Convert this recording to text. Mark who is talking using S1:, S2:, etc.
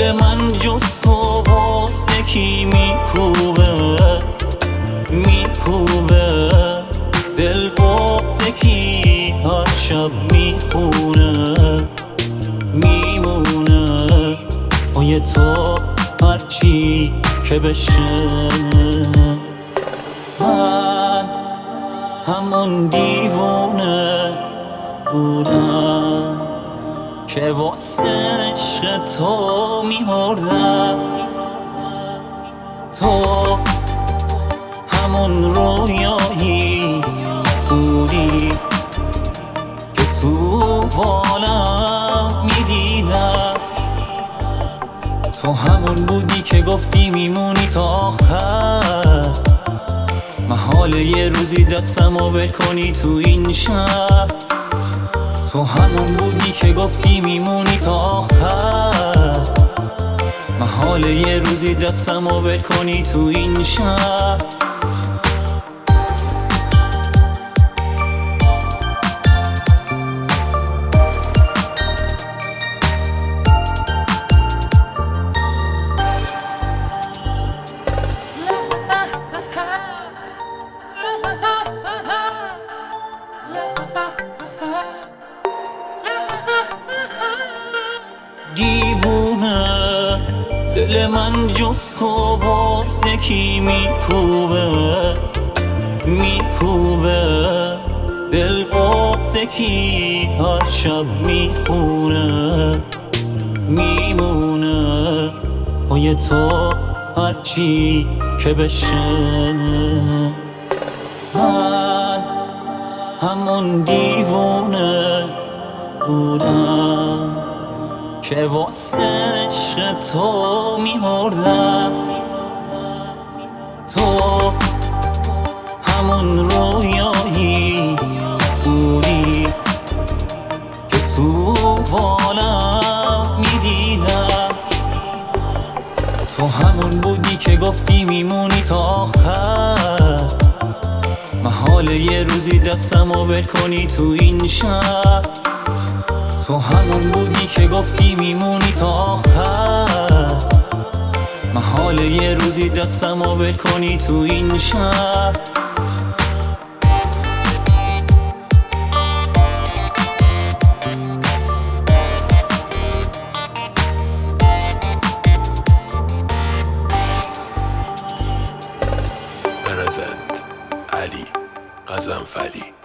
S1: دل من جز تو واسه کی میکوبه دل واسه کی هر شب میخونه میمونه پای تو هرچی که بشه. من همون دیوونه بودم که واسه عشق تو میمردم. تو همون رویایی بودی که تو بالم میدیدم. تو همون بودی که گفتی میمونی تا آخر، محاله یه روزی دستمو ول کنی تو این شهر. تو همون بودی که گفتی میمونی تا آخر، محاله یه روزی دستمو ول کنی تو این شهر. دیوونه دل من جز تو واسه کی میکوبه دل واسه کی هر شب میخونه میمونه پای تو هرچی که بشه. من همون دیوونه بودم که واسه عشق تو میمردم. تو همون رویایی بودی که تو بالم میدیدم. تو همون بودی که گفتی میمونی تا آخر، محاله یه روزی دستمو ول کنی تو این شهر. تو همون بودی که گفتی میمونی تا آخر، محاله یه روزی دستمو ول کنی تو این شهر.
S2: برزند علی غضنفری.